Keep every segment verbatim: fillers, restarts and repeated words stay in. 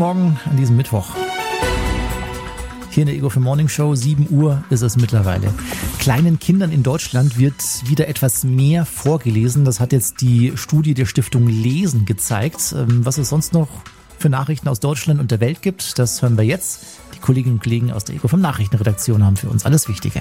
Morgen an diesem Mittwoch. Hier in der Ego für Morning Show, sieben Uhr ist es mittlerweile. Kleinen Kindern in Deutschland wird wieder etwas mehr vorgelesen. Das hat jetzt die Studie der Stiftung Lesen gezeigt. Was es sonst noch für Nachrichten aus Deutschland und der Welt gibt, das hören wir jetzt. Die Kolleginnen und Kollegen aus der Ego fünf Nachrichtenredaktion haben für uns alles Wichtige.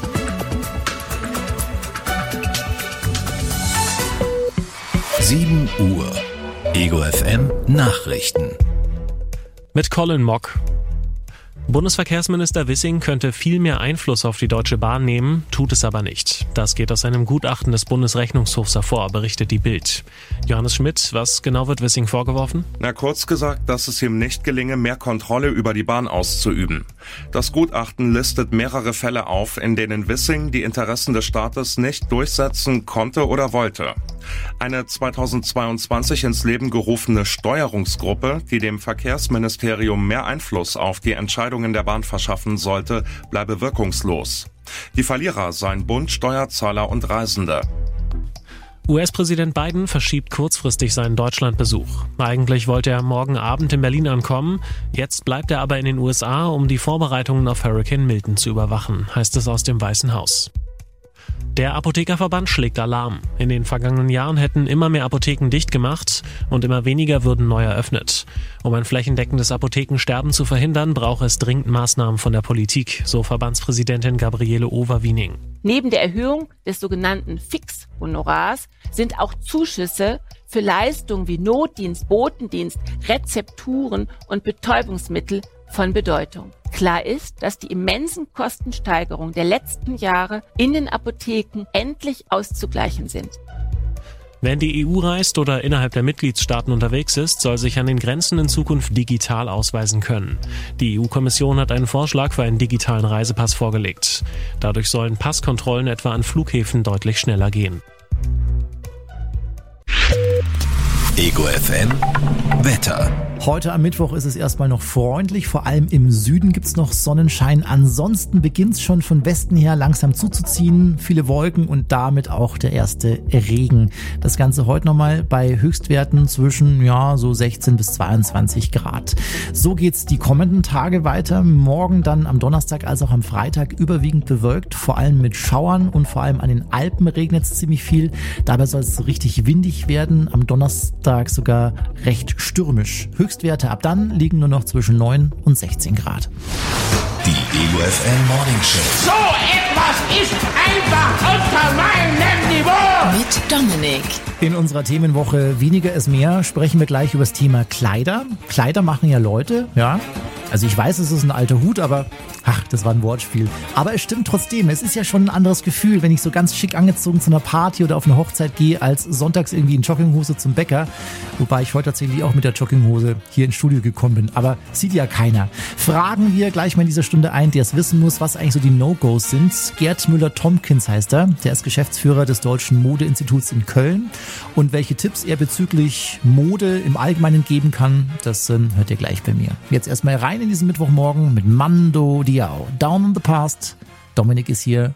sieben Uhr. Ego F M Nachrichten. Mit Colin Mock. Bundesverkehrsminister Wissing könnte viel mehr Einfluss auf die Deutsche Bahn nehmen, tut es aber nicht. Das geht aus einem Gutachten des Bundesrechnungshofs hervor, berichtet die Bild. Johannes Schmidt, was genau wird Wissing vorgeworfen? Na, kurz gesagt, dass es ihm nicht gelinge, mehr Kontrolle über die Bahn auszuüben. Das Gutachten listet mehrere Fälle auf, in denen Wissing die Interessen des Staates nicht durchsetzen konnte oder wollte. Eine zweitausendzweiundzwanzig ins Leben gerufene Steuerungsgruppe, die dem Verkehrsministerium mehr Einfluss auf die Entscheidungen der Bahn verschaffen sollte, bleibe wirkungslos. Die Verlierer seien Bund, Steuerzahler und Reisende. U S-Präsident Biden verschiebt kurzfristig seinen Deutschlandbesuch. Eigentlich wollte er morgen Abend in Berlin ankommen. Jetzt bleibt er aber in den U S A, um die Vorbereitungen auf Hurricane Milton zu überwachen, heißt es aus dem Weißen Haus. Der Apothekerverband schlägt Alarm. In den vergangenen Jahren hätten immer mehr Apotheken dicht gemacht und immer weniger würden neu eröffnet. Um ein flächendeckendes Apothekensterben zu verhindern, braucht es dringend Maßnahmen von der Politik, so Verbandspräsidentin Gabriele Overwiening. Neben der Erhöhung des sogenannten Fixhonorars sind auch Zuschüsse für Leistungen wie Notdienst, Botendienst, Rezepturen und Betäubungsmittel von Bedeutung. Klar ist, dass die immensen Kostensteigerungen der letzten Jahre in den Apotheken endlich auszugleichen sind. Wer in die E U reist oder innerhalb der Mitgliedstaaten unterwegs ist, soll sich an den Grenzen in Zukunft digital ausweisen können. Die E U-Kommission hat einen Vorschlag für einen digitalen Reisepass vorgelegt. Dadurch sollen Passkontrollen etwa an Flughäfen deutlich schneller gehen. Ego F M Wetter. Heute am Mittwoch ist es erstmal noch freundlich, vor allem im Süden gibt's noch Sonnenschein. Ansonsten beginnt's schon von Westen her langsam zuzuziehen, viele Wolken und damit auch der erste Regen. Das Ganze heute nochmal bei Höchstwerten zwischen ja so sechzehn bis zweiundzwanzig Grad. So geht's die kommenden Tage weiter. Morgen dann am Donnerstag als auch am Freitag überwiegend bewölkt, vor allem mit Schauern und vor allem an den Alpen regnet's ziemlich viel. Dabei soll es richtig windig werden, am Donnerstag sogar recht stürmisch. Höchstwerte ab dann liegen nur noch zwischen neun und sechzehn Grad. Die Ego F M Morning Show. So etwas ist einfach unter meinem Niveau. Mit Dominik. In unserer Themenwoche Weniger ist mehr sprechen wir gleich über das Thema Kleider. Kleider machen ja Leute, ja. Also ich weiß, es ist ein alter Hut, aber ach, das war ein Wortspiel. Aber es stimmt trotzdem, es ist ja schon ein anderes Gefühl, wenn ich so ganz schick angezogen zu einer Party oder auf eine Hochzeit gehe, als sonntags irgendwie in Jogginghose zum Bäcker. Wobei ich heute tatsächlich auch mit der Jogginghose hier ins Studio gekommen bin. Aber sieht ja keiner. Fragen wir gleich mal in dieser Stunde ein, der es wissen muss, was eigentlich so die No-Gos sind. Gerd Müller-Tomkins heißt er. Der ist Geschäftsführer des Deutschen Modeinstituts in Köln. Und welche Tipps er bezüglich Mode im Allgemeinen geben kann, das äh, hört ihr gleich bei mir. Jetzt erstmal rein in diesen Mittwochmorgen mit Mando Diao. Down in the Past. Dominik ist hier.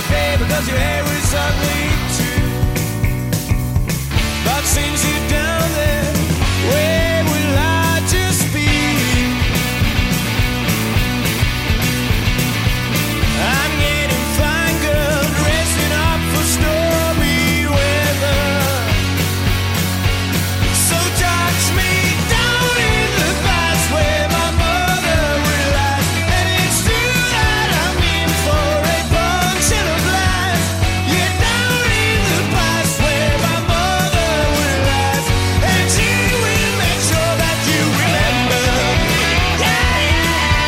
to pay because your hair is ugly too. But since you're down there, where will I just be? I'm getting fine, girl, dressing up for stormy weather. So touch me down in the past where my mother relaxed. And it's true that I'm in for a punch and a blast. Yeah, down in the past where my mother relaxed. And she will make sure that you remember. Yeah, yeah.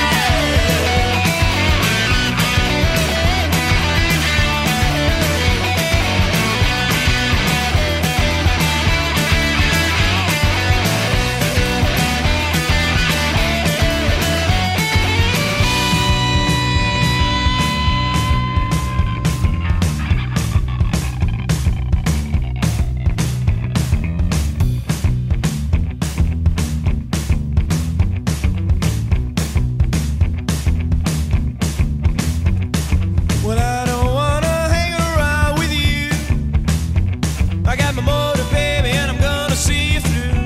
Well, I don't wanna hang around with you. I got my motor, baby, and I'm gonna see you through.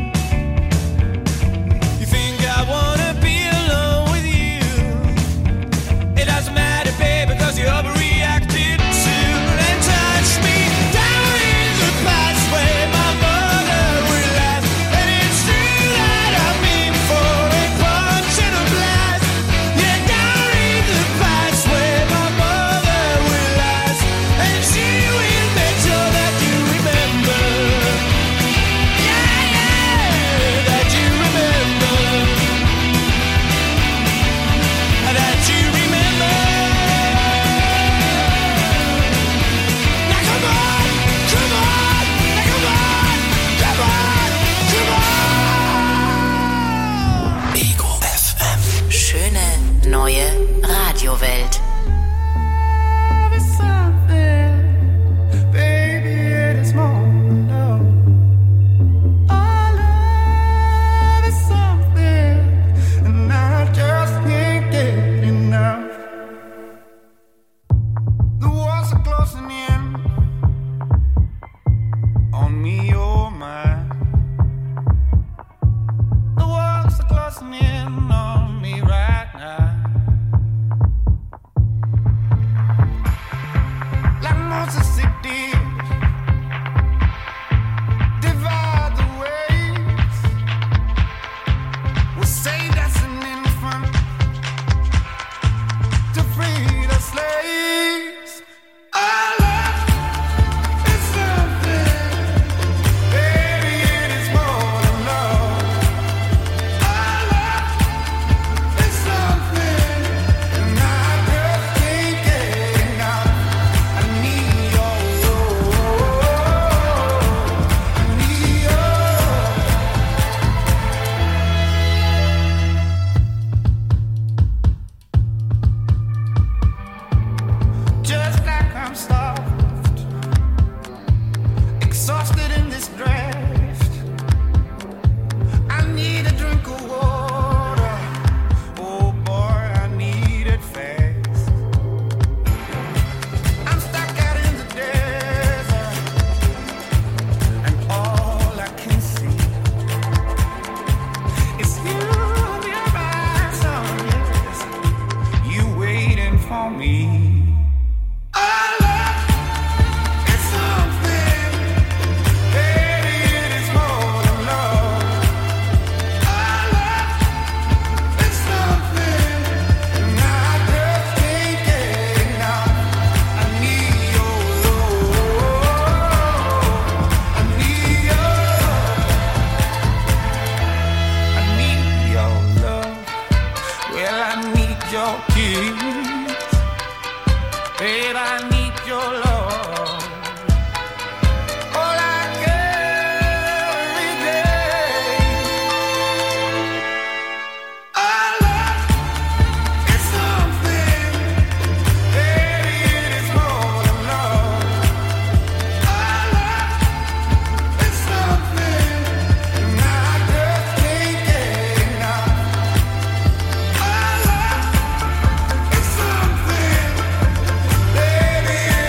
You think I wanna be alone with you? It doesn't matter, baby, cause you overreacted soon. And touch me down in the past where my mother relaxed. And it's true that I'm in for a punch and a blast. Yeah, down in the past where my mother relaxed. And she will make sure that you remember. Yeah, yeah, that you remember. That you remember. Now come on, come on, now come on, come on, come on. Ego F M. Schöne neue Radiowelt. Love is something, baby, it is more than love. Our love is something, and I just can't get enough. The walls are closing in on me, oh my. The walls are closing in on me right now. Like Moses it did, divide the waves. Was saved as an infant to free the slaves. Our love is something, baby, it is more than love. Our love is something, and I just can't get enough. I need your love. I need your just like I'm stuffed, exhausted in this draft. I need a drink of water. Oh boy, I need it fast. I'm stuck out in the desert, and all I can see is you and your eyes on yes, you waiting for me. Our love is something, baby, it is more than love. Our love is something, and I just can't get enough. I need your love. I need your I need your love. Well, I need your kiss. Babe, I need your love. All I get every day. Our love is something, baby, it is more than love. Our love is something, and I just can't get enough. Our love is something, baby, it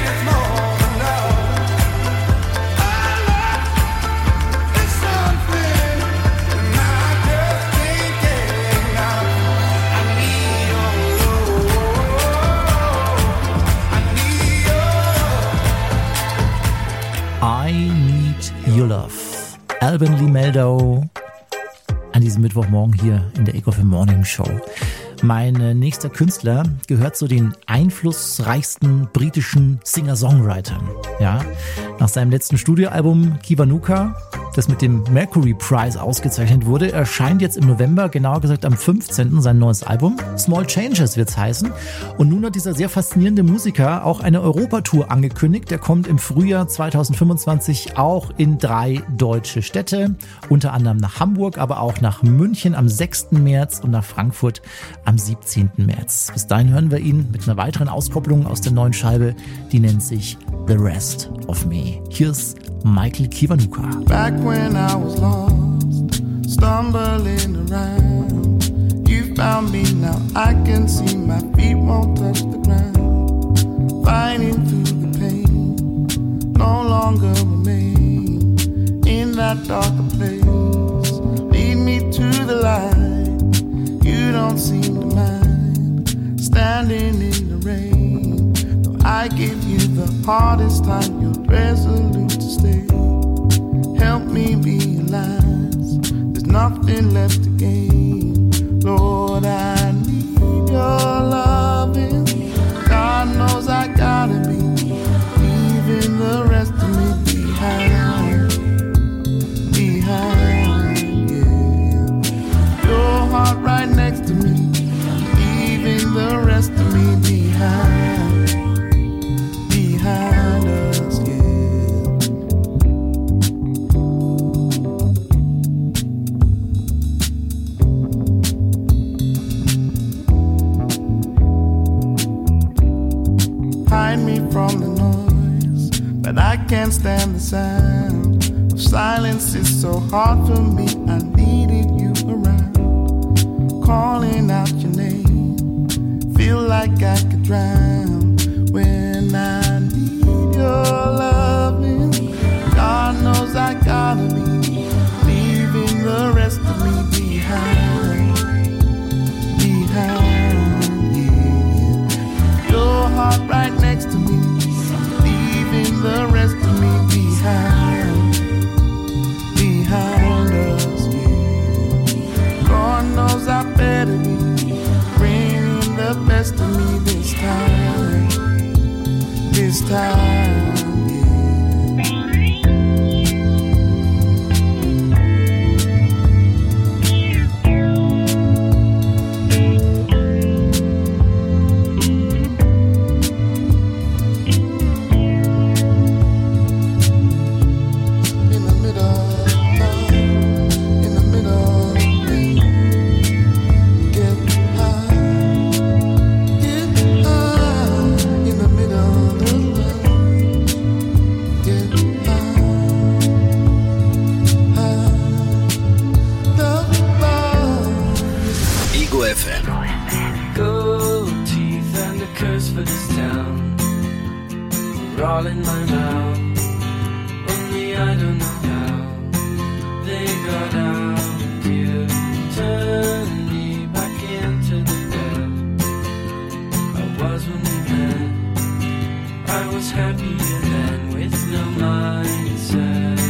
Love. Alban Lee Meldau an diesem Mittwochmorgen hier in der Ego F M Morning Show. Mein nächster Künstler gehört zu den einflussreichsten britischen Singer-Songwritern. Ja, nach seinem letzten Studioalbum Kiwanuka, das mit dem Mercury Prize ausgezeichnet wurde, erscheint jetzt im November, genauer gesagt am fünfzehnten sein neues Album. Small Changes wird's heißen. Und nun hat dieser sehr faszinierende Musiker auch eine Europatour angekündigt. Der kommt im Frühjahr zweitausendfünfundzwanzig auch in drei deutsche Städte, unter anderem nach Hamburg, aber auch nach München am sechsten März und nach Frankfurt am siebzehnten März. Bis dahin hören wir ihn mit einer weiteren Auskopplung aus der neuen Scheibe, die nennt sich The Rest of Me. Hier ist Michael Kiwanuka. Back when I was lost, stumbling around, you found me, now I can see my feet won't touch the ground. Fighting through the pain, no longer remain in that darker place. Lead me to the light, you don't seem to mind, standing in the rain. Though I give you the hardest time, you're resolute to stay. Help me realize there's nothing left to gain. Lord, I need your loving. God knows I gotta be leaving the rest of me behind. Behind, yeah. Your heart right next to me, leaving the rest of me behind. Behind us, yeah. Hide me from the noise, but I can't stand the sound of silence. It's so hard for me, I needed you around, calling out your name, feel like I could drown when I need your loving. God knows I gotta be leaving the rest of me behind. Behind, yeah. Your heart right next to me, leaving the rest of me behind. Behind us, yeah. God knows I better be bringing the best of me this time. This time, yeah. In the middle, in the middle, get high, get high. In the middle of love, get high, high. Love, love. Ego F M. Gold teeth and a curse for this town. We're all in my mouth. Only I don't know how they got out here. Turn me back into the bed I was when we met. I was happier then with no mindset.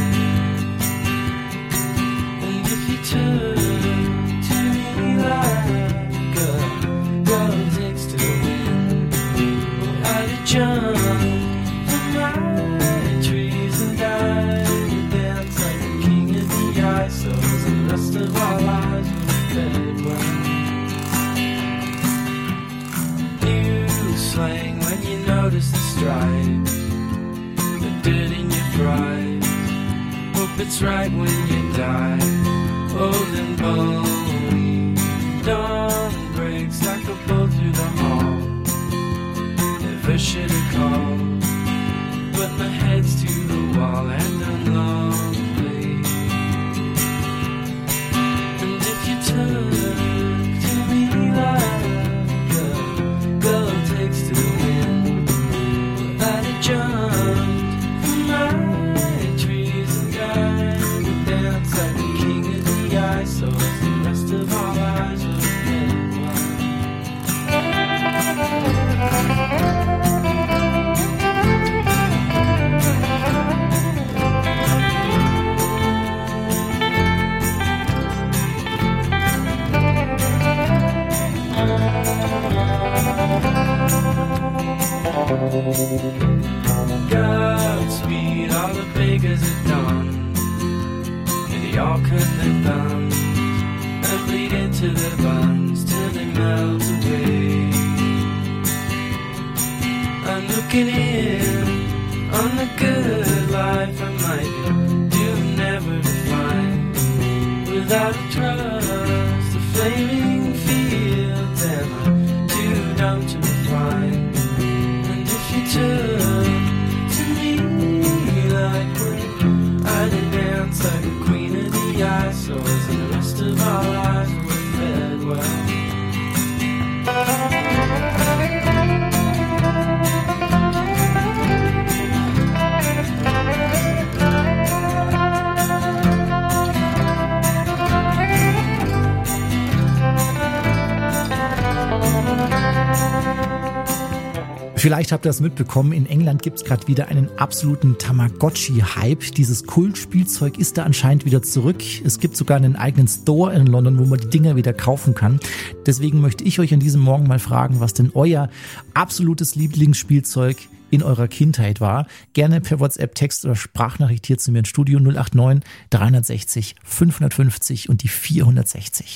And if you turn to me like a girl takes to the wind, well, I'd have jumped from my trees and died and danced like a king of the ice. So the rest of our lives were fed well. You swing when you notice the stripes, the dirt in your fries. Hope it's right when you die, old and bony. Dawn breaks like a bolt through the hall. Never should have called, but my head's to the wall and I'm lonely. And if you turn to me like a girl takes to the wind, well, I'd have jumped from my trees and died and danced like a king of the ice. So as the rest of our lives will end well. Godspeed, all the beggars are done. They all cut their thumbs and bleed into their buns till they melt away. I'm looking in on the good life I might do never to find. Without a trust, the flaming fields am I too dumb to find. And if you turn to me like when I did dance like a queen of the ice, so as the rest of our lives were fed well. Vielleicht habt ihr das mitbekommen, in England gibt's gerade wieder einen absoluten Tamagotchi-Hype. Dieses Kultspielzeug ist da anscheinend wieder zurück. Es gibt sogar einen eigenen Store in London, wo man die Dinger wieder kaufen kann. Deswegen möchte ich euch an diesem Morgen mal fragen, was denn euer absolutes Lieblingsspielzeug in eurer Kindheit war. Gerne per WhatsApp, Text oder Sprachnachricht hier zu mir ins Studio null acht neun dreihundertsechzig fünfhundertfünfzig und die vierhundertsechzig.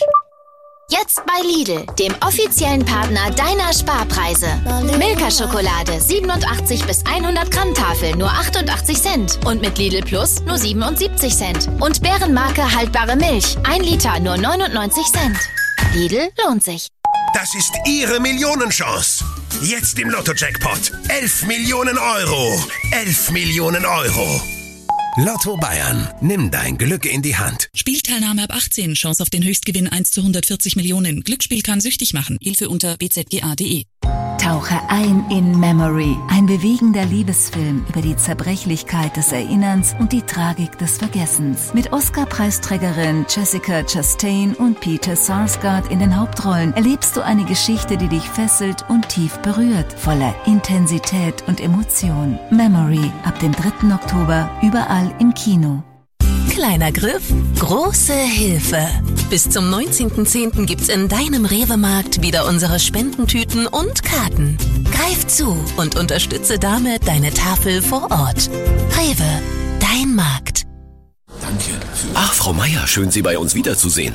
Jetzt bei Lidl, dem offiziellen Partner deiner Sparpreise. Milka-Schokolade siebenundachtzig bis hundert Gramm Tafel nur achtundachtzig Cent und mit Lidl Plus nur siebenundsiebzig Cent. Und Bärenmarke haltbare Milch, ein Liter nur neunundneunzig Cent. Lidl lohnt sich. Das ist Ihre Millionenchance. Jetzt im Lotto-Jackpot. elf Millionen Euro. elf Millionen Euro. Lotto Bayern. Nimm dein Glück in die Hand. Spielteilnahme ab achtzehn. Chance auf den Höchstgewinn eins zu hundertvierzig Millionen. Glücksspiel kann süchtig machen. Hilfe unter b z g a punkt d e. Tauche ein in Memory. Ein bewegender Liebesfilm über die Zerbrechlichkeit des Erinnerns und die Tragik des Vergessens. Mit Oscar-Preisträgerin Jessica Chastain und Peter Sarsgaard in den Hauptrollen erlebst du eine Geschichte, die dich fesselt und tief berührt. Voller Intensität und Emotion. Memory. Ab dem dritten Oktober überall im Kino. Kleiner Griff, große Hilfe. Bis zum neunzehnten zehnten gibt's in deinem Rewe-Markt wieder unsere Spendentüten und Karten. Greif zu und unterstütze damit deine Tafel vor Ort. Rewe, dein Markt. Danke. Ach, Frau Meier, schön, Sie bei uns wiederzusehen.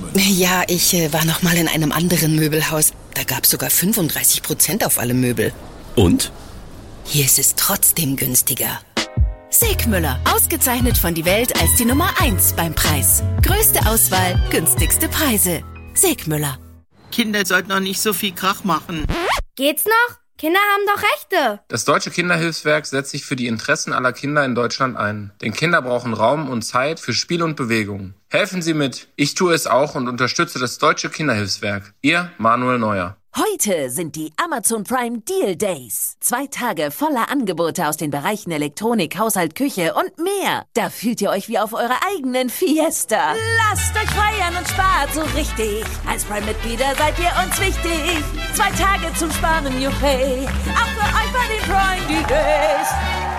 Ja, ich äh, war noch mal in einem anderen Möbelhaus. Da gab's sogar fünfunddreißig Prozent auf alle Möbel. Und? Hier ist es trotzdem günstiger. Segmüller, ausgezeichnet von die Welt als die Nummer eins beim Preis. Größte Auswahl, günstigste Preise. Segmüller. Kinder sollten noch nicht so viel Krach machen. Geht's noch? Kinder haben doch Rechte. Das Deutsche Kinderhilfswerk setzt sich für die Interessen aller Kinder in Deutschland ein. Denn Kinder brauchen Raum und Zeit für Spiel und Bewegung. Helfen Sie mit. Ich tue es auch und unterstütze das Deutsche Kinderhilfswerk. Ihr Manuel Neuer. Heute sind die Amazon Prime Deal Days. Zwei Tage voller Angebote aus den Bereichen Elektronik, Haushalt, Küche und mehr. Da fühlt ihr euch wie auf eurer eigenen Fiesta. Lasst euch feiern und spart so richtig. Als Prime-Mitglieder seid ihr uns wichtig. Zwei Tage zum Sparen, juchey. Auch für euch bei den Prime Deal Days.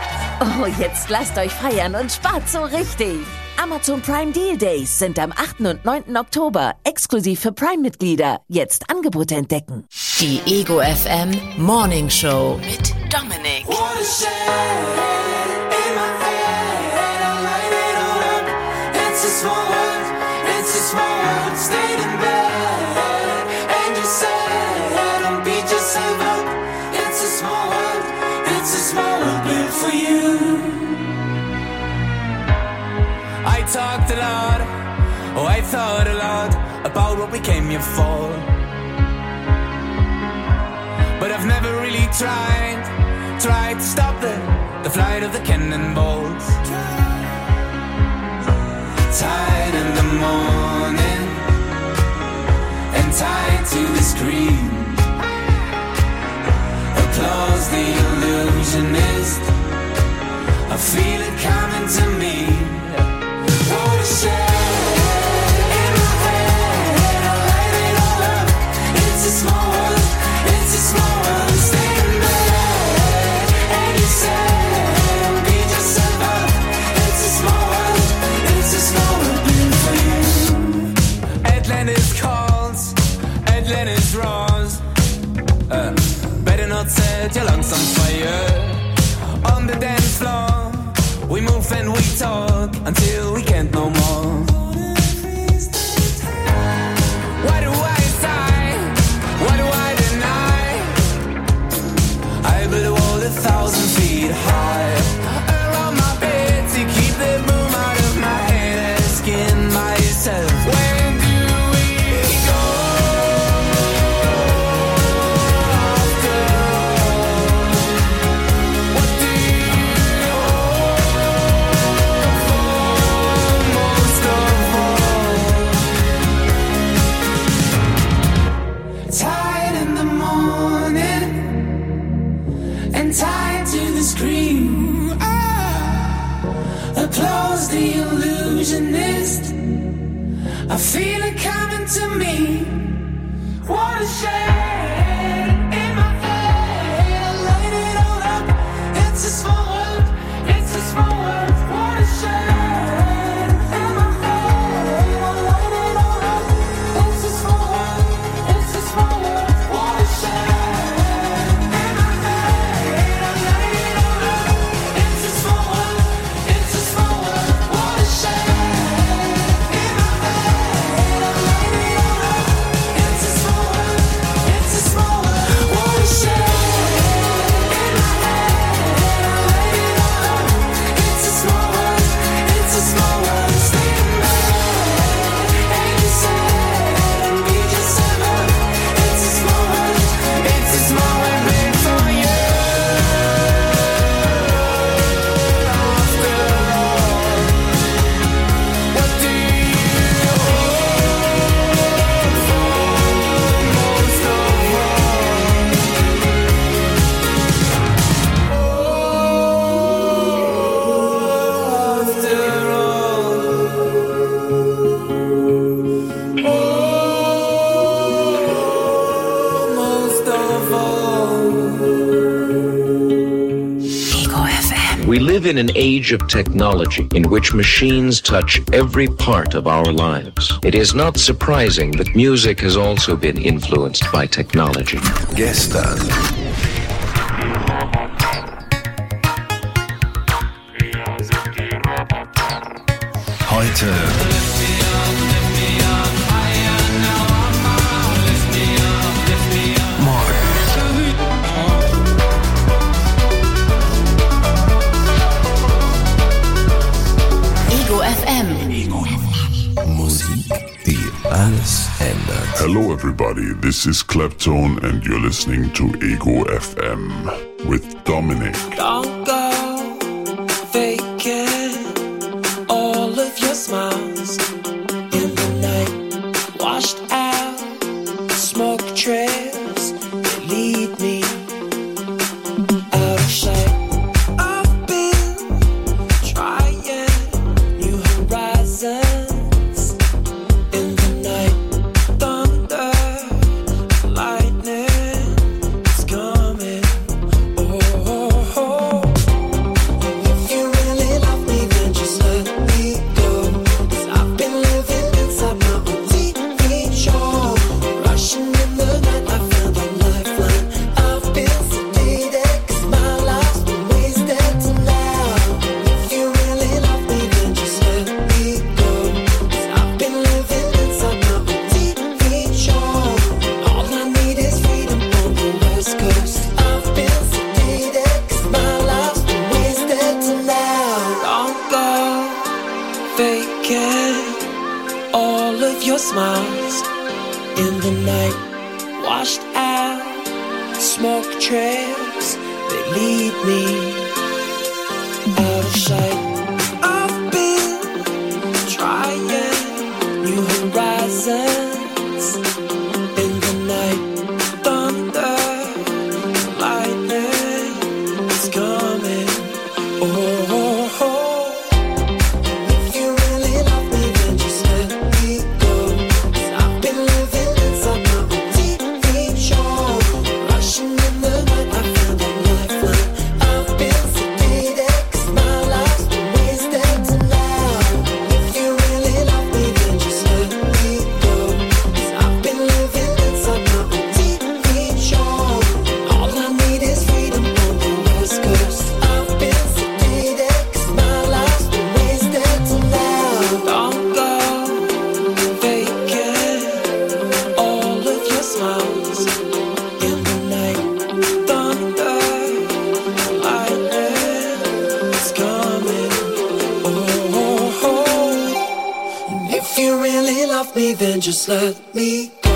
Oh, jetzt lasst euch feiern und spart so richtig. Amazon Prime Deal Days sind am achten und neunten Oktober exklusiv für Prime-Mitglieder. Jetzt Angebote entdecken. Die Ego F M Morning Show mit Dominik. I talked a lot, oh I thought a lot about what we came here for. But I've never really tried, tried to stop the, the flight of the cannonballs. Tired in the morning, and tied to the screen. Applause the illusionist, I feel it coming to me. What a shame. In my head, I light it all up. It's a small world, it's a small world. Staying there, and you said, beat yourself up. It's a small world, it's a small world built for you. Atlantis calls, Atlantis roars. Uh, better not set your lungs on fire. the dance floor. We move and we talk until we can't no more. Why do I sigh? Why do I deny? I build a wall a thousand feet high around my bed to keep the boom out of my head. Asking myself, when do we go? After all, what do you hope for most of all? Tired in the morning and tied to the screen. Ah, applause the illusionist. I feel it coming to me. What a shame in my head. I light it all up. It's a small world. It's a small world. What a shame in my head. I light it all up. It's a small world. It's a small world. What a shame in my head. I light it all up. It's a small world. It's a small world. What a shame in my head. I light it all up. It's a small world. It's a small world. What a shame in my head. I light it all up. It's a small world. It's a small world. Stay in bed. And you said and be just seven. It's a small world. It's a small world made for you. After all, what do you hope for most of all? After all, most of all. Ego F M. We live in an age of technology in which machines touch every part of our lives. It is not surprising that music has also been influenced by technology. Gestern. Heute. Ego F M. Musik, die alles ändert. Hello everybody, this is Claptone and you're listening to Ego F M with Dominic. Don't go faking all of your smiles in the night. Washed out smoke trails that lead me out of sight. I've been trying new horizons in the night. Thunder, lightning is coming. Oh, oh, oh. If you really love me, then just let me go. 'Cause I've been living inside my own T V show. Rushing in the night, I found a lifeline. I've been sedated 'cause my life's been wasted tonight. If you really love me, then just let me go. 'Cause I've been living inside my own T V show. All I need is freedom on the West Coast. I've been sedated 'cause my life's been wasted tonight. Don't go faking all of your smiles in the night. Washed out smoke trails, they lead me out of sight. I've been trying new horizons in the night. Thunder, lightning is coming. Oh, oh, oh. If you really love me, then just let me go. 'Cause I've been living inside my own T V show. Rushing in the night, I found a lifeline. I've been love me, then just let me go.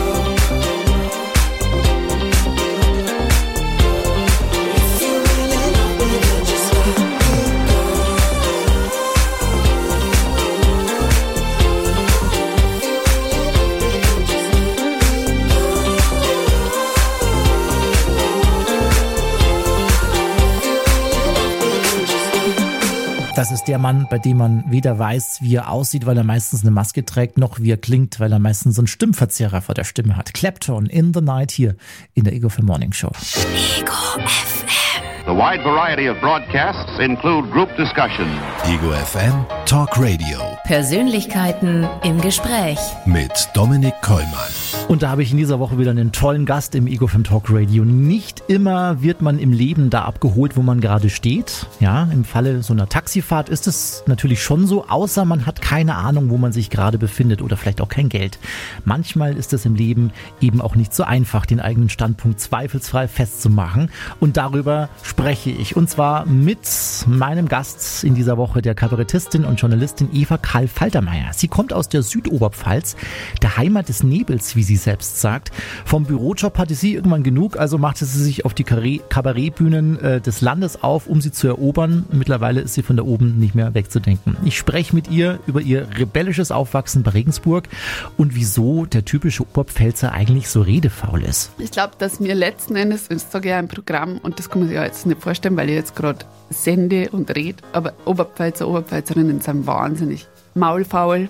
Das ist der Mann, bei dem man weder weiß, wie er aussieht, weil er meistens eine Maske trägt, noch wie er klingt, weil er meistens so einen Stimmverzerrer vor der Stimme hat. Clapton, In the Night, hier in der Ego F M Morning Show. Ego F M. The wide variety of broadcasts include group discussion. Ego F M Talk Radio. Persönlichkeiten im Gespräch. Mit Dominik Kollmann. Und da habe ich in dieser Woche wieder einen tollen Gast im Ego F M Talk Radio. Nicht immer wird man im Leben da abgeholt, wo man gerade steht. Ja, im Falle so einer Taxifahrt ist es natürlich schon so, außer man hat keine Ahnung, wo man sich gerade befindet oder vielleicht auch kein Geld. Manchmal ist es im Leben eben auch nicht so einfach, den eigenen Standpunkt zweifelsfrei festzumachen. Und darüber spreche ich. Und zwar mit meinem Gast in dieser Woche, der Kabarettistin und Journalistin Eva Karl Faltermeier. Sie kommt aus der Südoberpfalz, der Heimat des Nebels, wie sie selbst sagt. Vom Bürojob hatte sie irgendwann genug, also machte sie sich auf die Kabarettbühnen äh, des Landes auf, um sie zu erobern. Mittlerweile ist sie von da oben nicht mehr wegzudenken. Ich spreche mit ihr über ihr rebellisches Aufwachsen bei Regensburg und wieso der typische Oberpfälzer eigentlich so redefaul ist. Ich glaube, dass mir letzten Endes, ich sage ja ein Programm, und das kann man sich ja jetzt nicht vorstellen, weil ich jetzt gerade sende und rede, aber Oberpfälzer, Oberpfälzerinnen sind wahnsinnig maulfaul.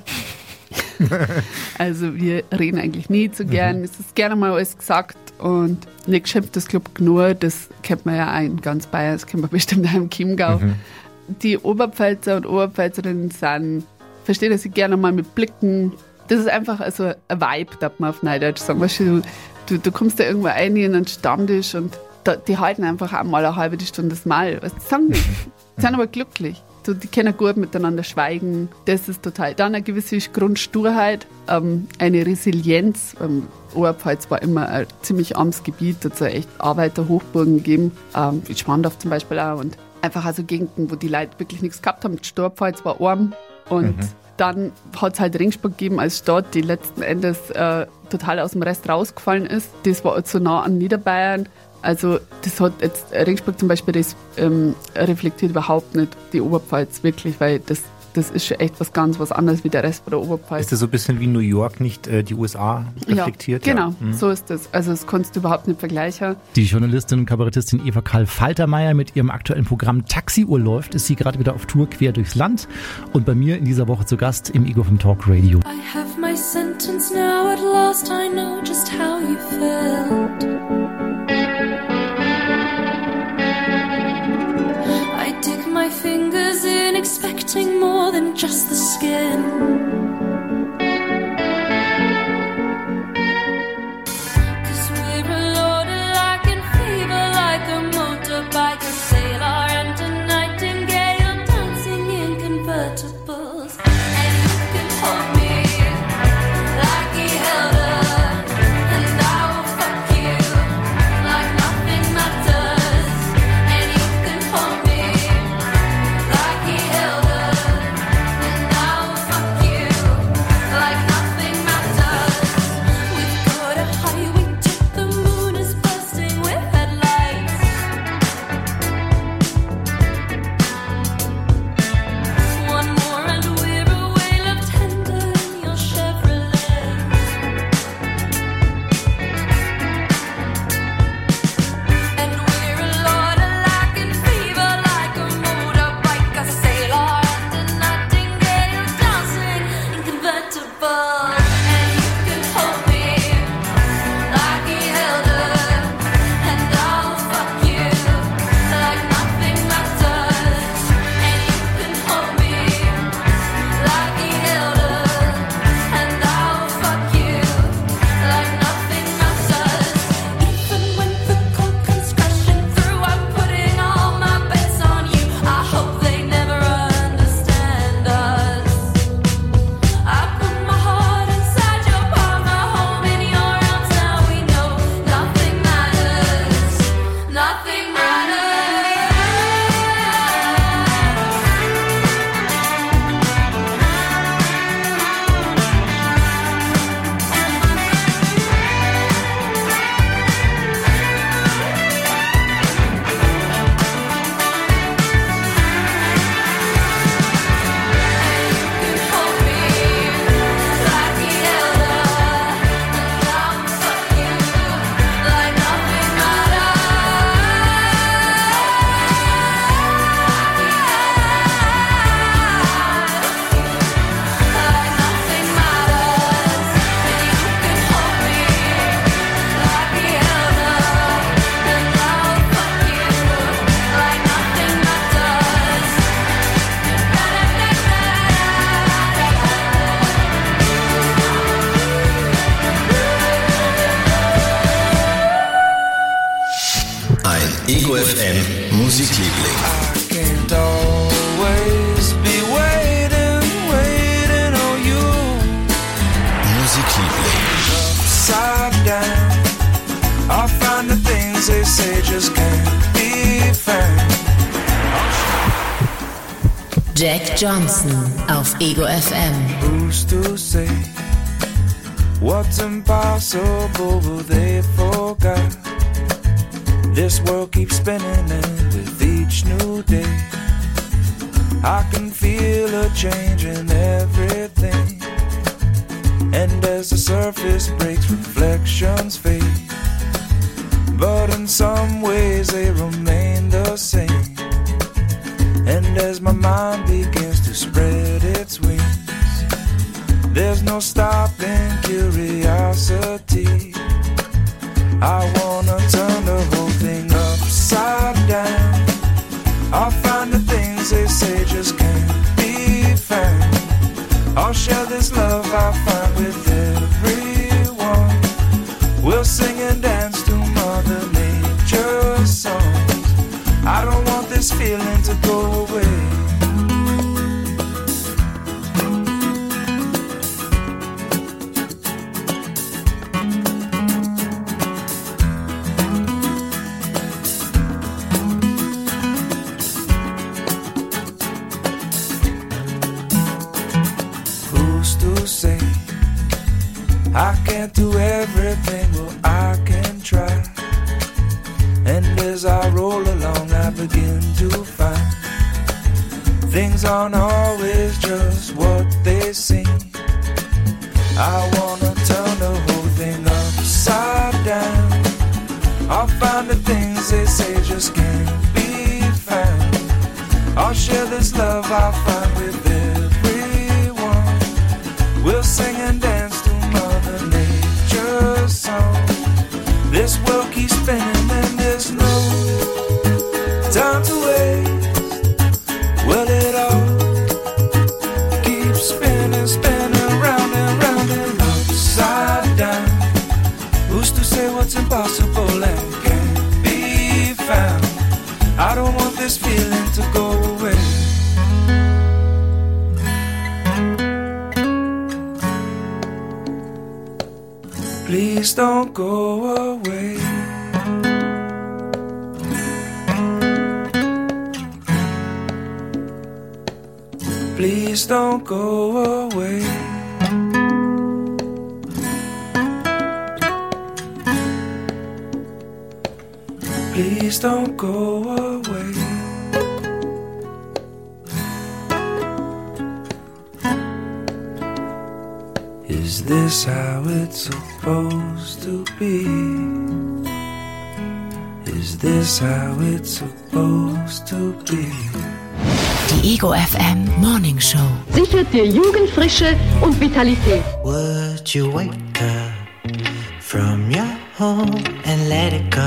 Also wir reden eigentlich nie zu gern. Mhm. Es ist gerne mal alles gesagt und nicht geschimpft, das Club genug, das kennt man ja auch in ganz Bayern, das kennt man bestimmt auch im Chiemgau. Mhm. Die Oberpfälzer und Oberpfälzerinnen sind, versteht ihr, sie gerne mal mit Blicken. Das ist einfach also ein Vibe, darf man auf Neudeutsch sagen. Weißt du, du, du kommst da irgendwo rein in einen Stammtisch und da, die halten einfach einmal eine halbe Stunde das Maul. Was die sagen nicht. Die sind aber glücklich. Die können gut miteinander schweigen. Das ist total. Dann eine gewisse Grundsturheit, ähm, eine Resilienz. Ähm, Oberpfalz war immer ein ziemlich armes Gebiet. Da hat es echt Arbeiterhochburgen gegeben. Ähm, wie Schwandorf zum Beispiel auch. Und einfach also Gegenden, wo die Leute wirklich nichts gehabt haben. Die Sturpfalz war arm. Und mhm. dann hat es halt Regensburg gegeben als Stadt, die letzten Endes äh, total aus dem Rest rausgefallen ist. Das war so nah an Niederbayern. Also das hat jetzt Regensburg zum Beispiel das ähm, reflektiert überhaupt nicht die Oberpfalz wirklich, weil das, das ist schon echt was ganz was anderes wie der Rest von der Oberpfalz. Ist das so ein bisschen wie New York nicht äh, die U S A reflektiert? Ja, genau, ja. Mhm. so ist das. Also das kannst du überhaupt nicht vergleichen. Die Journalistin und Kabarettistin Eva Karl Faltermeier mit ihrem aktuellen Programm Taxiuhr läuft, ist sie gerade wieder auf Tour quer durchs Land und bei mir in dieser Woche zu Gast im Ego F M Talk Radio. I have my sentence now, at last I know just how you felt. I dig my fingers in, expecting more than just the skin. Cause we're a loaded like in fever, like a motorbike, a sailor and a nightingale dancing in convertibles. And you can hold me like he held her, and I will fuck you like nothing matters. And you can hold me like he held her, and I will fuck you Musikliebling. I can't always be waiting, waiting on you. Musikliebling. Upside down, I'll find the things they say just can't be found. Jack Johnson auf Ego F M. Who's to say what's impossible will they forgot? This world keeps spinning and with each new day I can feel a change in everything. And as the surface breaks, reflections fade, but in some ways they remain the same. And as my mind begins to spread its wings, there's no stopping curiosity. I wanna turn the whole thing upside down. I'll find the things they say just can't be found. I'll share this love I find with everyone. We'll sing and dance to Mother Nature's songs. I don't want this feeling to go away. I can't do everything, well I can try. And as I roll along I begin to find things aren't always just what they seem. I wanna turn the whole thing upside down. I'll find the things they say just can't be found. I'll share this love I find with everyone. We'll sing and dance to Mother Nature's song. This world keeps spinning and there's no time to waste. Well, it all keeps spinning, spinning round and round and upside down. Who's to say what's impossible and can't be found? I don't want this feeling to go away. Please don't go away. Please don't go away. Please don't go away. Is this how it's supposed to be? Is this how it's supposed to be? Die Ego F M Morning Show. Sichert dir Jugendfrische und Vitalität. Would you wake up from your home and let it go?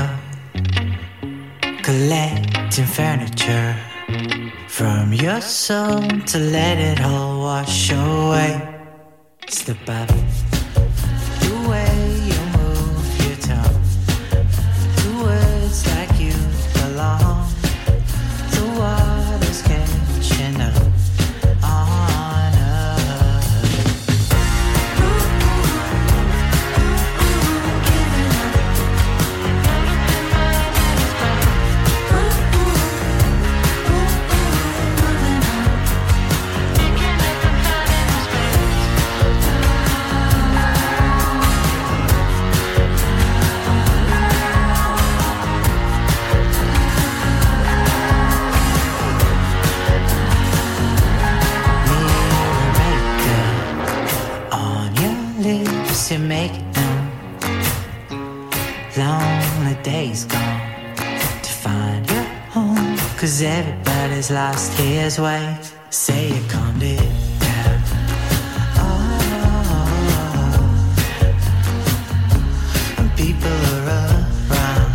Collecting furniture from your soul to let it all wash away. Step up, the way you move your tongue, to words like you belong. The water's catching up on us. To make it known, lonely days gone to find your home, 'cause everybody's lost his way. Say you calmed it down. Oh, and people are around.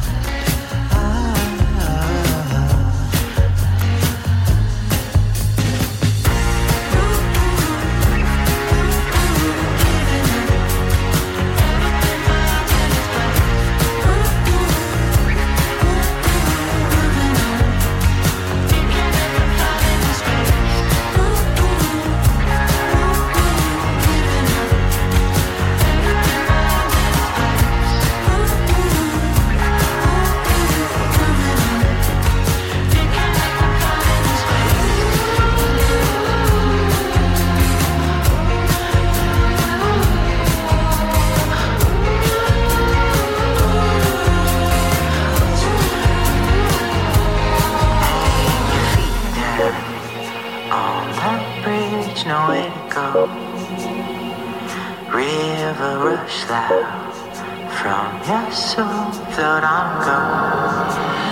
nowhere to go. River rush loud from your soul, float on, go.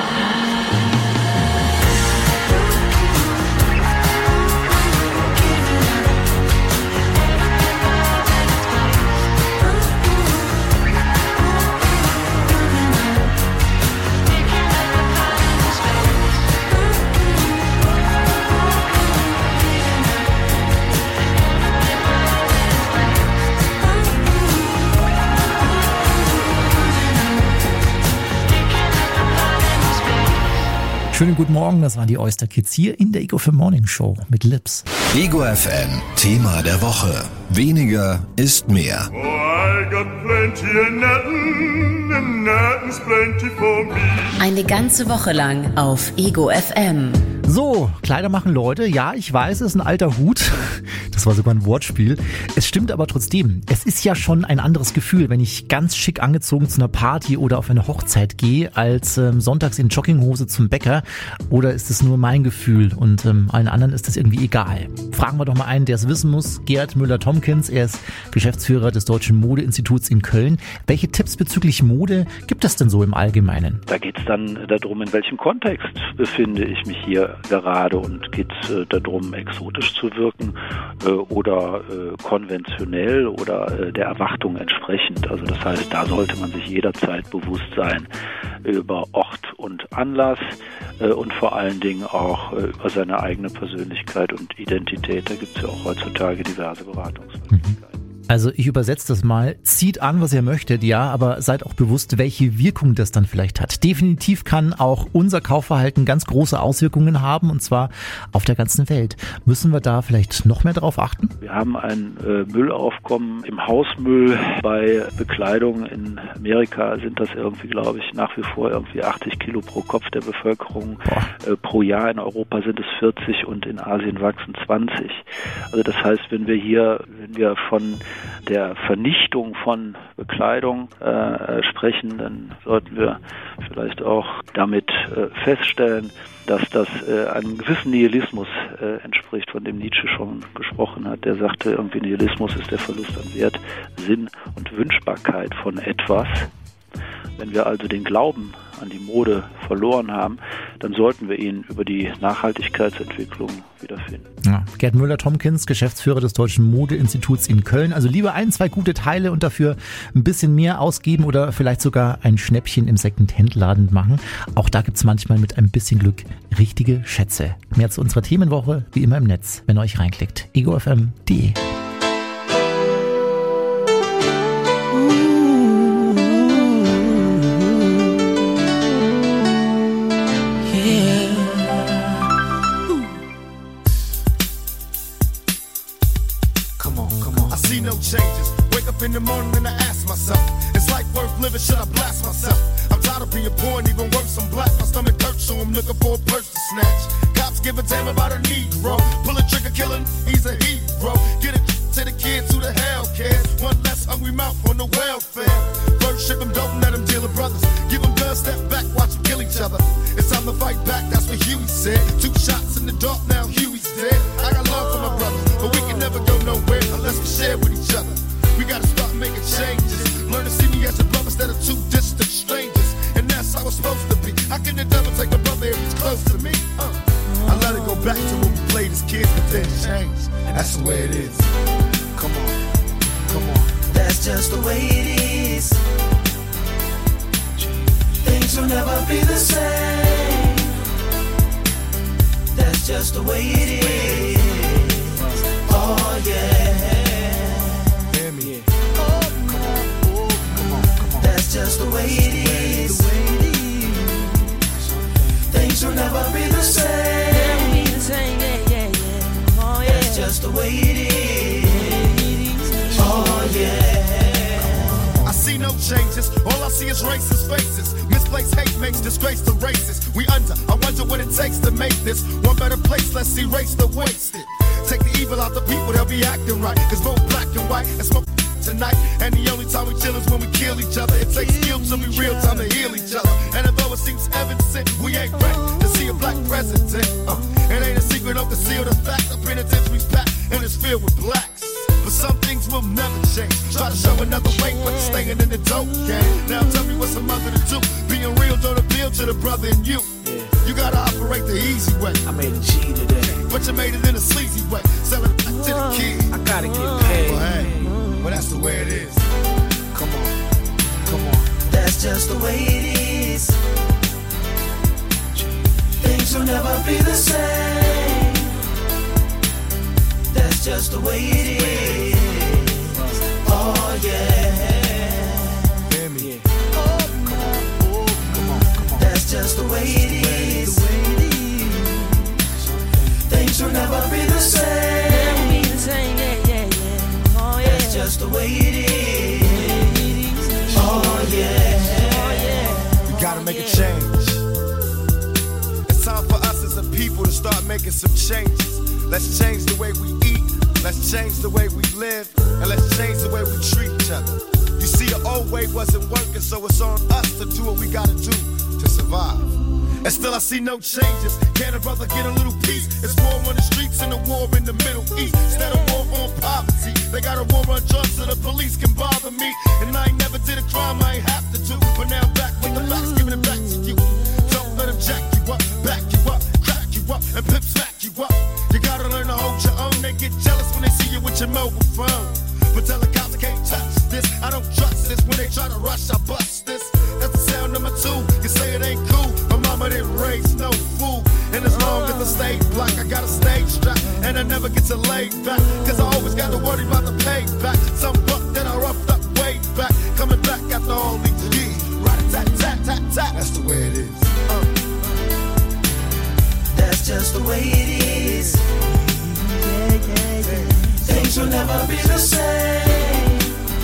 Schönen guten Morgen, das waren die Oyster Kids hier in der Ego F M Morning Show mit Lips. Ego F M, Thema der Woche. Weniger ist mehr. Oh, I got plenty of nothing, and nothing's plenty for me. Eine ganze Woche lang auf Ego F M. So, Kleider machen Leute. Ja, ich weiß, es ist ein alter Hut. Das war sogar ein Wortspiel. Es stimmt aber trotzdem. Es ist ja schon ein anderes Gefühl, wenn ich ganz schick angezogen zu einer Party oder auf eine Hochzeit gehe, als ähm, sonntags in Jogginghose zum Bäcker. Oder ist es nur mein Gefühl und ähm, allen anderen ist das irgendwie egal? Fragen wir doch mal einen, der es wissen muss. Gerd Müller-Tomkins, er ist Geschäftsführer des Deutschen Modeinstituts in Köln. Welche Tipps bezüglich Mode gibt es denn so im Allgemeinen? Da geht es dann darum, in welchem Kontext befinde ich mich hier gerade und geht es äh, darum, exotisch zu wirken äh, oder äh, konventionell oder äh, der Erwartung entsprechend. Also das heißt, da sollte man sich jederzeit bewusst sein über Ort und Anlass äh, und vor allen Dingen auch äh, über seine eigene Persönlichkeit und Identität. Da gibt es ja auch heutzutage diverse Beratungsmöglichkeiten. Mhm. Also ich übersetze das mal, zieht an, was ihr möchtet, ja, aber seid auch bewusst, welche Wirkung das dann vielleicht hat. Definitiv kann auch unser Kaufverhalten ganz große Auswirkungen haben und zwar auf der ganzen Welt. Müssen wir da vielleicht noch mehr drauf achten? Wir haben ein äh, Müllaufkommen im Hausmüll. Bei Bekleidung in Amerika sind das irgendwie, glaube ich, nach wie vor irgendwie achtzig Kilo pro Kopf der Bevölkerung äh, pro Jahr. In Europa sind es vierzig und in Asien wachsen zwanzig. Also das heißt, wenn wir hier, wenn wir von der Vernichtung von Bekleidung äh, sprechen, dann sollten wir vielleicht auch damit äh, feststellen, dass das äh, einem gewissen Nihilismus äh, entspricht, von dem Nietzsche schon gesprochen hat. Der sagte, irgendwie Nihilismus ist der Verlust an Wert, Sinn und Wünschbarkeit von etwas. Wenn wir also den Glauben an die Mode verloren haben, dann sollten wir ihn über die Nachhaltigkeitsentwicklung wiederfinden. Ja, Gerd Müller-Tomkins, Geschäftsführer des Deutschen Modeinstituts in Köln. Also lieber ein, zwei gute Teile und dafür ein bisschen mehr ausgeben oder vielleicht sogar ein Schnäppchen im Second-Hand-Laden machen. Auch da gibt's manchmal mit ein bisschen Glück richtige Schätze. Mehr zu unserer Themenwoche, wie immer im Netz, wenn ihr euch reinklickt. ego f m punkt d e changes. Wake up in the morning and I ask myself, is life worth living? Should I blast myself? I'm tired of being poor and even worse, I'm black. My stomach hurts, so I'm looking for a purse to snatch. Cops give a damn about a Negro. Pull a trigger, killing, he's a hero. Get it to the kids who the hell cares. One less hungry mouth on the welfare. First ship them, don't let them deal with brothers. Give them guns, step back, watch them kill each other. It's time to fight back, that's what Huey said. Two shots in the dark, now Huey's dead. I got love for my brothers, but we can never go nowhere unless we share with each other. We gotta start making changes. Learn to see me as a brother instead of two distant strangers. And that's how it's supposed to be. How can the devil take a brother if he's close to me? Uh. I let it go back to when we played as kids, but then it changed. That's the way it is. Come on, come on. That's just the way it is. Things will never be the same. That's just the way it is. Oh yeah. That's just the way it is. Things will never be the same. That's just the way it is. Oh yeah. I see no changes. All I see is racist faces. Misplaced hate makes disgrace to races. We under. I wonder what it takes to make this one better place. Let's erase the wasted. Take the evil out the people, they'll be acting right. Cause both black and white and smoke tonight. And the only time we chill is when we kill each other. It takes skill to be real time to heal each other. And although it seems evident, we ain't ready to see a black president. Uh, it ain't a secret, don't conceal the fact. The penitentiary's packed and it's filled with blacks. But some things will never change. Try to show another way, but you're staying in the dope game. Now tell me what's a mother to do. Being real don't appeal to the brother in you. You gotta operate the easy way. I made a G today, but you made it in a sleazy way. Sell it back to the kid. I gotta get paid. Well, hey, well, that's the way it is. Come on, come on. That's just the way it is. Things will never be the same. That's just the way it is. Oh yeah. Hear me. Oh, come on, oh, come on, come on. That's just the way it is. Things will never be the same. Never be the same, yeah, yeah, yeah. Oh yeah. That's just the way it is. Oh yeah. Oh yeah. We gotta make a change. It's time for us as a people to start making some changes. Let's change the way we eat. Let's change the way we live. And let's change the way we treat each other. You see, the old way wasn't working, so it's on us to do what we gotta do to survive. And still I see no changes. Can a brother get a little peace? It's war on the streets and a war in the Middle East. Instead of war on poverty, they got a war on drugs so the police can bother me. And I ain't never did a crime I ain't have to do. But now I'm back with the facts, giving it back to you. Don't let them jack you up, back you up, crack you up, and pimp smack you up. You gotta learn to hold your own. They get jealous when they see you with your mobile phone. But tell the cops I can't touch this. I don't trust this. When they try to rush, I bust this. That's the sound number two. You say it ain't cool. My mama didn't raise no fool. And as long as I stay black, I got a stage strap. And I never get to lay back. Cause I always got to worry about the payback. Some buck that I roughed up way back. Coming back after all these years. Rat-a-tat-tat-tat-tat. That's the way it is. Uh. That's just the way it is. Yeah, yeah, yeah. Things will never be the same.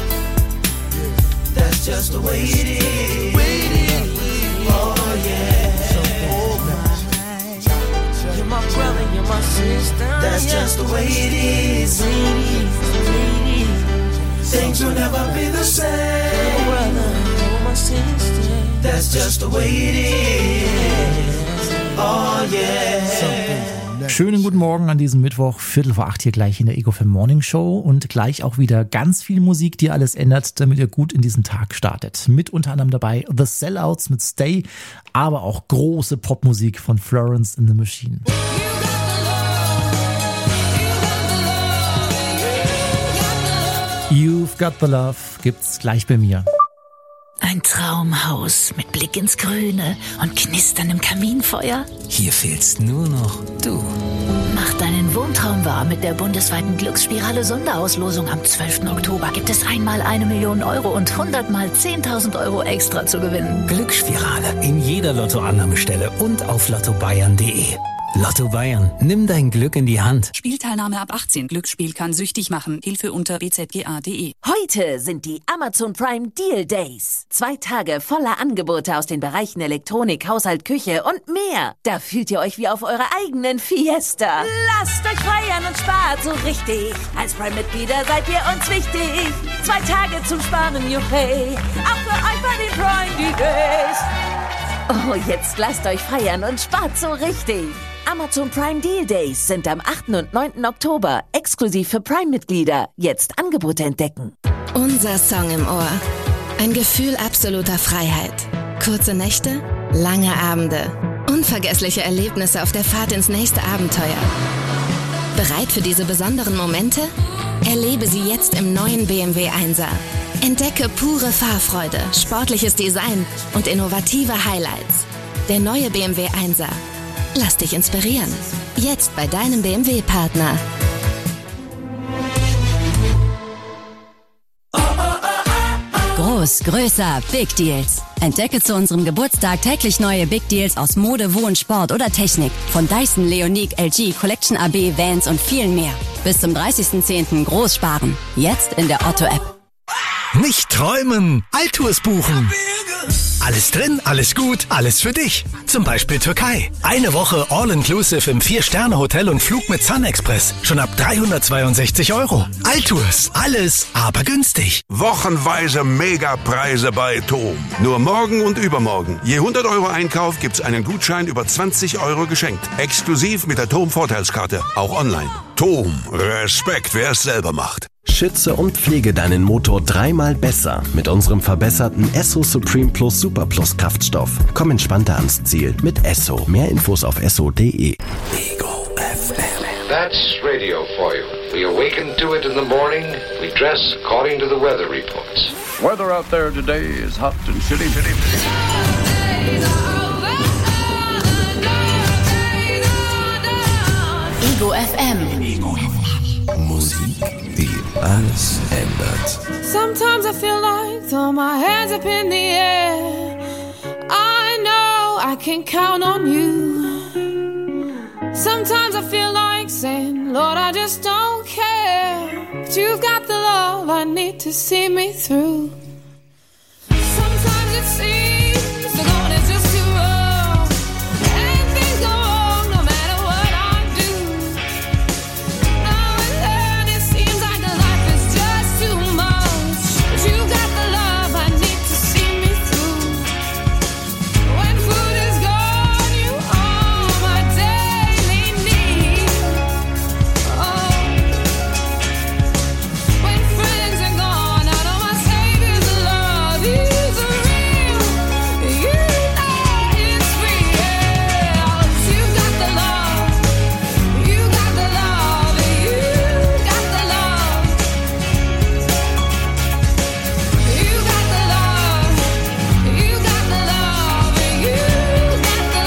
That's just the way it is. Oh yeah. You're my brother, you're my sister. That's yeah. just the way it is. Things will never be the same. Brother, you're my sister. That's just the way it is. Oh yeah. Schönen guten Morgen an diesem Mittwoch, Viertel vor acht hier gleich in der Ego F M Morning Show und gleich auch wieder ganz viel Musik, die alles ändert, damit ihr gut in diesen Tag startet. Mit unter anderem dabei The Sellouts mit Stay, aber auch große Popmusik von Florence and the Machine. You've Got the Love gibt's gleich bei mir. Ein Traumhaus mit Blick ins Grüne und knisterndem Kaminfeuer. Hier fehlst nur noch du. Mach deinen Wohntraum wahr mit der bundesweiten Glücksspirale Sonderauslosung. Am zwölften Oktober gibt es einmal eine Million Euro und hundertmal zehntausend Euro extra zu gewinnen. Glücksspirale in jeder Lottoannahmestelle und auf lotto bayern punkt de. Lotto Bayern, nimm dein Glück in die Hand. Spielteilnahme ab achtzehn. Glücksspiel kann süchtig machen. Hilfe unter b z g a punkt de. Heute sind die Amazon Prime Deal Days. Zwei Tage voller Angebote aus den Bereichen Elektronik, Haushalt, Küche und mehr. Da fühlt ihr euch wie auf eurer eigenen Fiesta. Lasst euch feiern und spart so richtig. Als Prime-Mitglieder seid ihr uns wichtig. Zwei Tage zum Sparen, juppie. Auch für euch bei den Prime Deal Days. Oh, jetzt lasst euch feiern und spart so richtig. Amazon Prime Deal Days sind am achten und neunten Oktober exklusiv für Prime-Mitglieder. Jetzt Angebote entdecken. Unser Song im Ohr. Ein Gefühl absoluter Freiheit. Kurze Nächte, lange Abende. Unvergessliche Erlebnisse auf der Fahrt ins nächste Abenteuer. Bereit für diese besonderen Momente? Erlebe sie jetzt im neuen B M W Einser. Entdecke pure Fahrfreude, sportliches Design und innovative Highlights. Der neue B M W Einser. Lass dich inspirieren. Jetzt bei deinem B M W-Partner. Groß, größer, Big Deals. Entdecke zu unserem Geburtstag täglich neue Big Deals aus Mode, Wohn, Sport oder Technik. Von Dyson, Leonique, L G, Collection A B, Vans und viel mehr. Bis zum dreißigsten zehnten groß sparen. Jetzt in der Otto-App. Nicht träumen, Altours buchen. Alles drin, alles gut, alles für dich. Zum Beispiel Türkei. Eine Woche All-Inclusive im Vier-Sterne-Hotel und Flug mit Sun Express. Schon ab dreihundertzweiundsechzig Euro. Alltours, alles, aber günstig. Wochenweise Megapreise bei Tom. Nur morgen und übermorgen. Je hundert Euro Einkauf gibt's einen Gutschein über zwanzig Euro geschenkt. Exklusiv mit der Tom-Vorteilskarte. Auch online. Tom, Respekt, wer es selber macht. Schütze und pflege deinen Motor dreimal besser mit unserem verbesserten Esso Supreme Plus Super Plus Kraftstoff. Komm entspannter ans Ziel mit Esso. Mehr Infos auf esso punkt de. Ego F M. That's radio for you. We awaken to it in the morning. We dress according to the weather reports. Weather out there today is hot and chilly, chilly, chilly. Ego F M. Ego F M. Musik, die alles ändert. Sometimes I feel like throw my hands up in the air. I know I can count on you. Sometimes I feel like saying, Lord, I just don't care. But you've got the love I need to see me through. Sometimes it seems the going is just too rough, and things go wrong no matter what I do. Now and then it seems like life is just too much, but you've got the love I need to see me through. When food is gone, you are my daily need. Oh, when friends are gone, I know my Savior's love is real. You know it's real. You got the love, you got the love, you got the love, you got the love, you got the love, you got the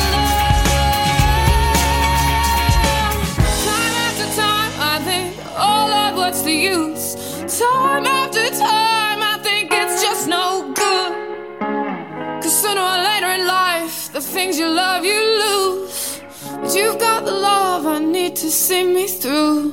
love. Time after time, I think, oh Lord, what's the use? Time after time, I think it's just no good. Cause sooner or later in life, the things you love, you lose. But you've got the love I need to see me through.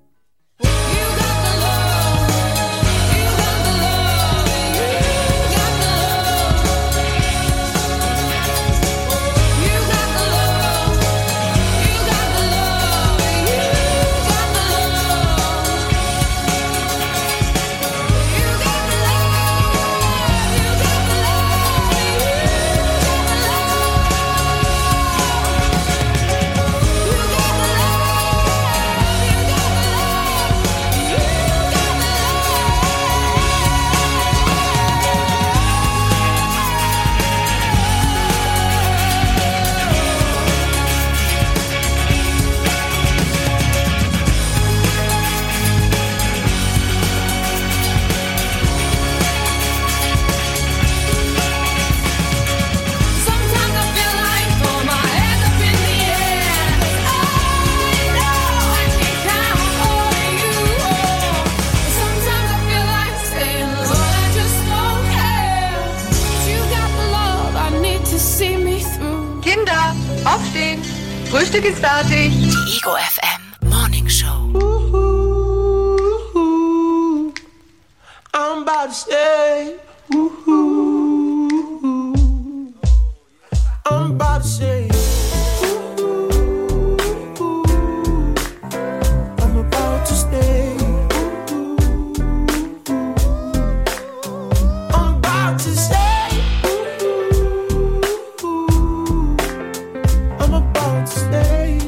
Sometimes I feel like throw my hands up in the air. I know I can count on you. Sometimes I feel like saying, Lord, I just don't care. But you got the love I need to see me through. Kinder, aufstehen. Frühstück ist fertig. Die Ego F M Morning Show. I'm about to say, ooh, I'm about to say, ooh, I'm about to stay, I'm about to say, ooh, I'm about to stay.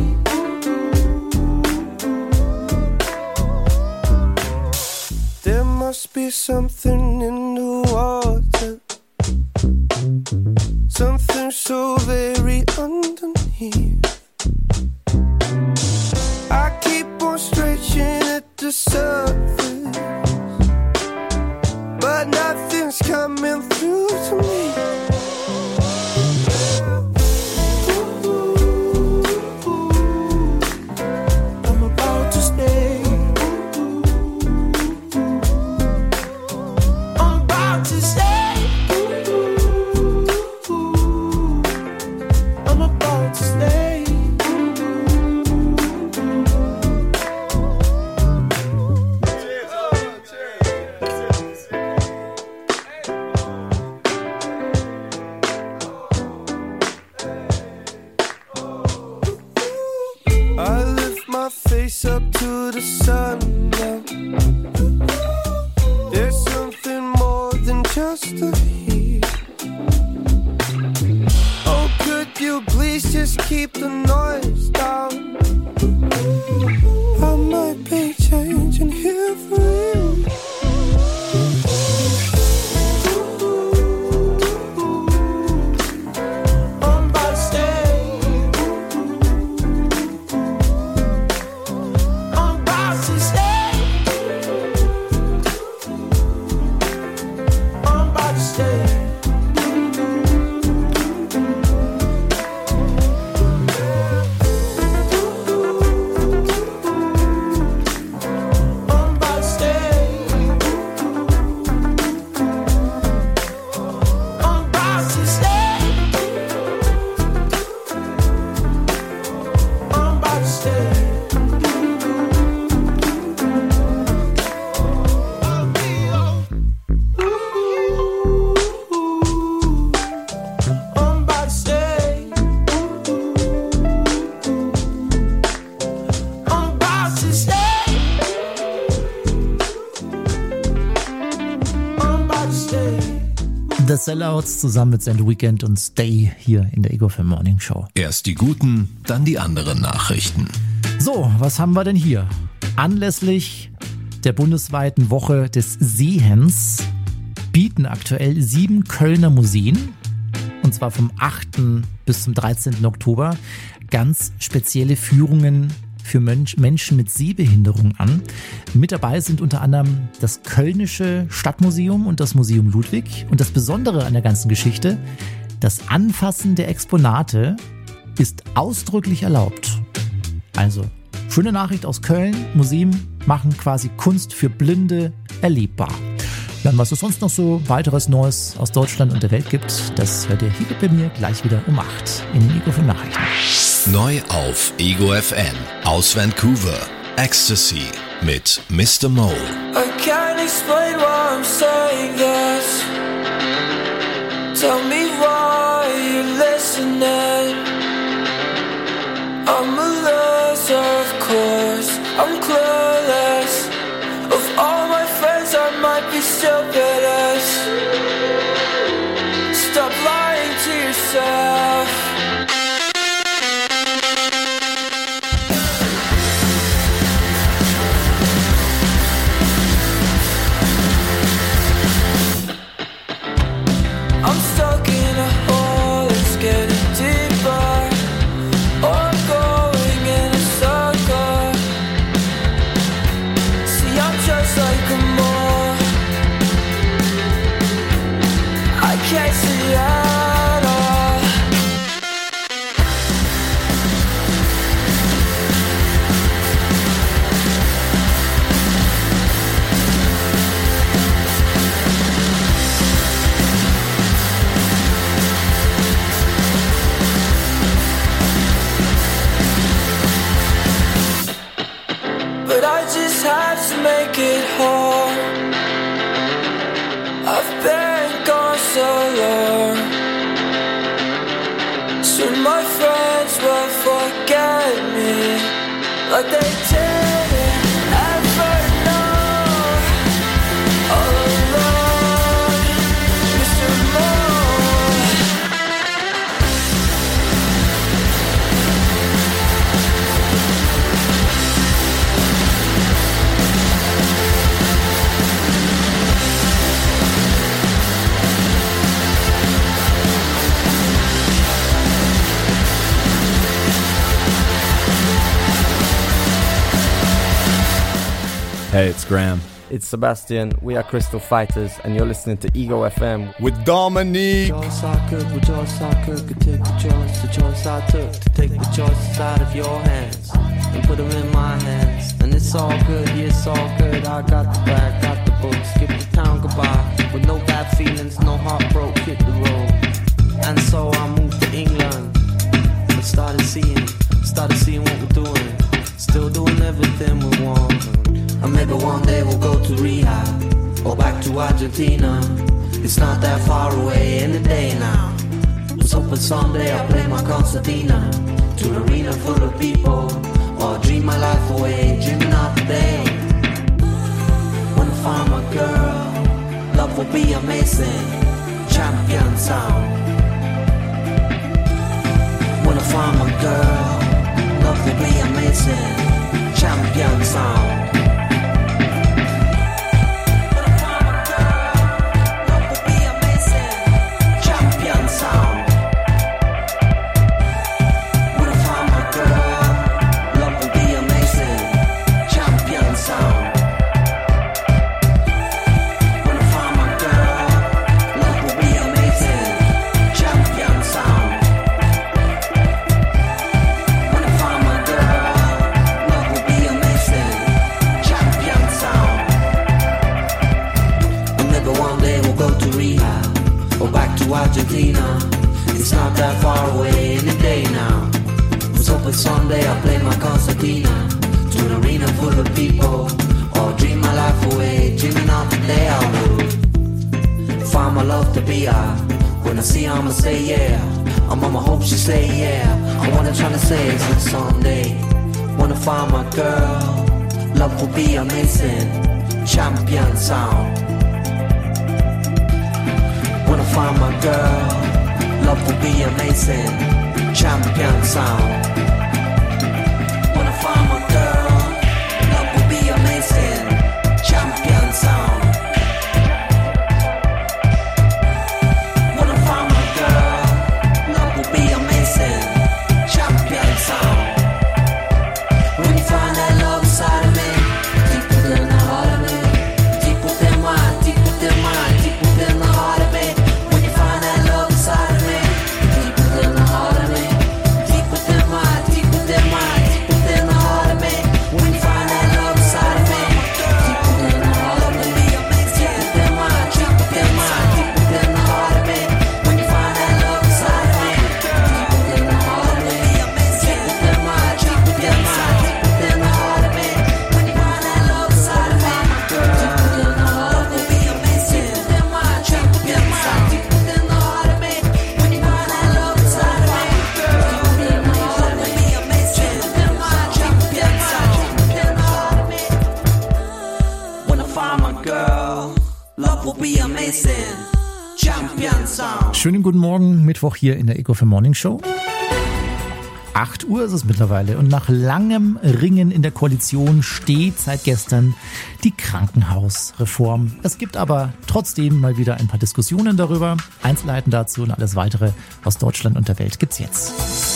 There must be something in the water, something so very underneath. I keep on stretching at the surface, but nothing's coming through to me. I'm about to stay. I'm about to stay. I'm about to stay. I lift my face up to the sun now. There's something more than just a heat. Oh, could you please just keep the noise down? I might be changing here for you. The Sellouts zusammen mit Sand Weekend und Stay hier in der Ego F M Morning Show. Erst die guten, dann die anderen Nachrichten. So, was haben wir denn hier? Anlässlich der bundesweiten Woche des Sehens bieten aktuell sieben Kölner Museen, und zwar vom achten bis zum dreizehnten Oktober, ganz spezielle Führungen für Menschen mit Sehbehinderung an. Mit dabei sind unter anderem das Kölnische Stadtmuseum und das Museum Ludwig. Und das Besondere an der ganzen Geschichte, das Anfassen der Exponate ist ausdrücklich erlaubt. Also, schöne Nachricht aus Köln. Museen machen quasi Kunst für Blinde erlebbar. Dann, was es sonst noch so weiteres Neues aus Deutschland und der Welt gibt, das hört ihr hier bei mir gleich wieder um acht in den Ego von Nachrichten. Neu auf Ego F M aus Vancouver. Ecstasy mit Mister Mole. I can't explain why I'm saying this. Tell me why you're listening. I'm a loser, of course. I'm clueless. Of all my friends, I might be stupidest. Stop lying to yourself. Make it hard. I've been gone so long. Soon my friends will forget me, like they didn't ever know. All alone, Mister Mole. Hey, it's Graham. It's Sebastian. We are Crystal Fighters, and you're listening to Ego F M with Dominique. The choice I could, the choice I could, could take the choice, the choice I took to take the choices out of your hands and put them in my hands. And it's all good, yeah, it's all good. I got the bag, got the book, skip the town goodbye with no bad feelings, no heart broke, hit the road. And so I moved to England and started seeing, started seeing what we're doing, still doing everything we want. And maybe one day we'll go to rehab or back to Argentina. It's not that far away in the day now. Was hoping someday I'll play my concertina to an arena full of people, will be amazing. Champion sound. When I find my girl, love will be amazing. Champion sound. Argentina, it's not that far away in a day now. Was hoping someday I'll play my concertina to an arena full of people, or dream my life away, dreaming of the day I would find my love to be out. When I see her, I'ma say yeah. I'm on my hope she say yeah. And what I'm trying to say is that someday, when I find my girl, love will be amazing. Champion sound. When I find my girl, love will be amazing. Champion sound. When I find my girl, love will be amazing. Champion sound. When I find my girl, love will be amazing. Champion sound. When you find that love inside of me, deep within the heart of me, deep within my, deep within my, deep within the heart of me. Schönen guten Morgen, Mittwoch hier in der Ego F M Morning Show. acht Uhr ist es mittlerweile und nach langem Ringen in der Koalition steht seit gestern die Krankenhausreform. Es gibt aber trotzdem mal wieder ein paar Diskussionen darüber. Einzelheiten dazu und alles weitere aus Deutschland und der Welt gibt's jetzt.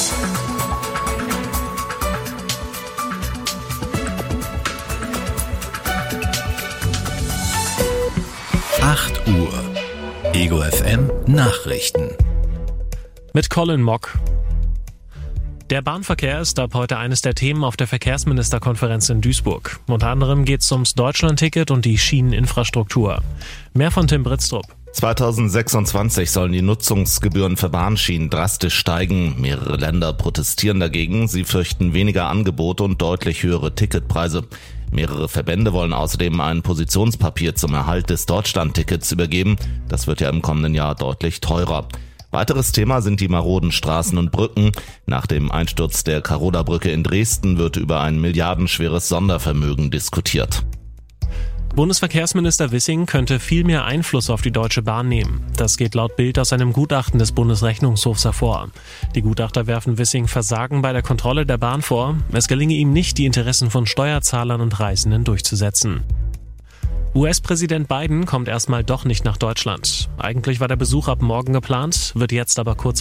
acht Uhr. Ego F M Nachrichten. Mit Colin Mock. Der Bahnverkehr ist ab heute eines der Themen auf der Verkehrsministerkonferenz in Duisburg. Unter anderem geht es ums Deutschlandticket und die Schieneninfrastruktur. Mehr von Tim Britztrup. zweitausendsechsundzwanzig sollen die Nutzungsgebühren für Bahnschienen drastisch steigen. Mehrere Länder protestieren dagegen. Sie fürchten weniger Angebote und deutlich höhere Ticketpreise. Mehrere Verbände wollen außerdem ein Positionspapier zum Erhalt des Deutschlandtickets übergeben. Das wird ja im kommenden Jahr deutlich teurer. Weiteres Thema sind die maroden Straßen und Brücken. Nach dem Einsturz der Karola-Brücke in Dresden wird über ein milliardenschweres Sondervermögen diskutiert. Bundesverkehrsminister Wissing könnte viel mehr Einfluss auf die Deutsche Bahn nehmen. Das geht laut Bild aus einem Gutachten des Bundesrechnungshofs hervor. Die Gutachter werfen Wissing Versagen bei der Kontrolle der Bahn vor. Es gelinge ihm nicht, die Interessen von Steuerzahlern und Reisenden durchzusetzen. U S-Präsident Biden kommt erstmal doch nicht nach Deutschland. Eigentlich war der Besuch ab morgen geplant, wird jetzt aber kurz